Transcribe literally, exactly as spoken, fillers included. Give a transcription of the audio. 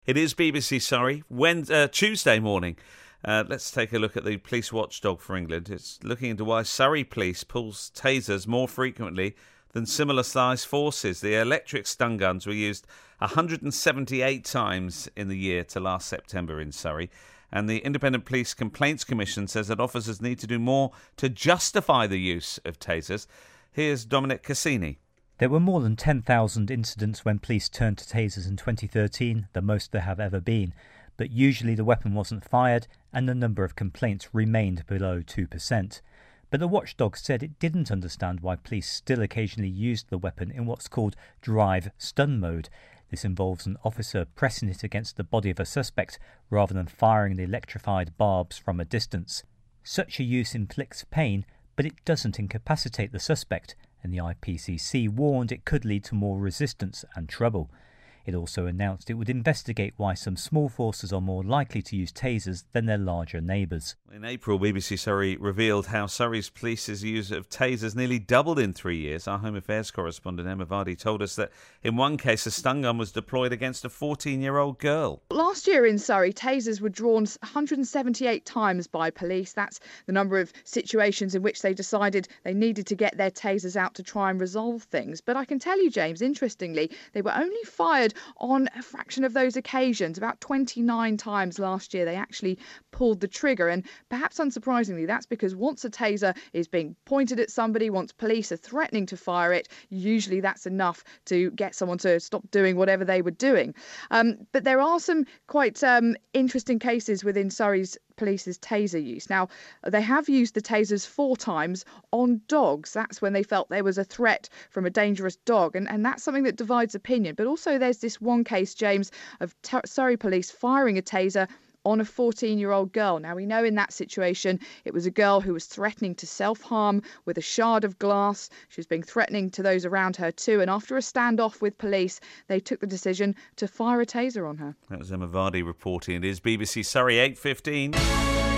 It is B B C Surrey, Wednesday, uh, Tuesday morning. Uh, let's take a look at the police watchdog for England. It's looking into why Surrey Police pulls tasers more frequently than similar-sized forces. The electric stun guns were used one hundred seventy-eight times in the year to last September in Surrey. And the Independent Police Complaints Commission says that officers need to do more to justify the use of tasers. Here's Dominic Cassini. There were more than ten thousand incidents when police turned to tasers in twenty thirteen, the most there have ever been. But usually the weapon wasn't fired and the number of complaints remained below two percent. But the watchdog said it didn't understand why police still occasionally used the weapon in what's called drive stun mode. This involves an officer pressing it against the body of a suspect rather than firing the electrified barbs from a distance. Such a use inflicts pain, but it doesn't incapacitate the suspect, and the I P C C warned it could lead to more resistance and trouble. It also announced it would investigate why some small forces are more likely to use tasers than their larger neighbours. In April, B B C Surrey revealed how Surrey's police's use of tasers nearly doubled in three years. Our Home Affairs correspondent Emma Vardy told us that in one case a stun gun was deployed against a fourteen-year-old girl. Last year in Surrey, tasers were drawn one hundred seventy-eight times by police. That's the number of situations in which they decided they needed to get their tasers out to try and resolve things. But I can tell you, James, interestingly, they were only fired on a fraction of those occasions. About twenty-nine times last year they actually pulled the trigger, and perhaps unsurprisingly that's because once a taser is being pointed at somebody, once police are threatening to fire it, usually that's enough to get someone to stop doing whatever they were doing. Um, but there are some quite um, interesting cases within Surrey's police's taser use. Now, they have used the tasers four times on dogs. That's when they felt there was a threat from a dangerous dog, and, and that's something that divides opinion. But also there's this one case, James, of T- Surrey police firing a taser on a fourteen-year-old girl. Now, we know in that situation it was a girl who was threatening to self-harm with a shard of glass. She was being threatening to those around her too, and after a standoff with police, they took the decision to fire a taser on her. That was Emma Vardy reporting. It is B B C Surrey eight fifteen.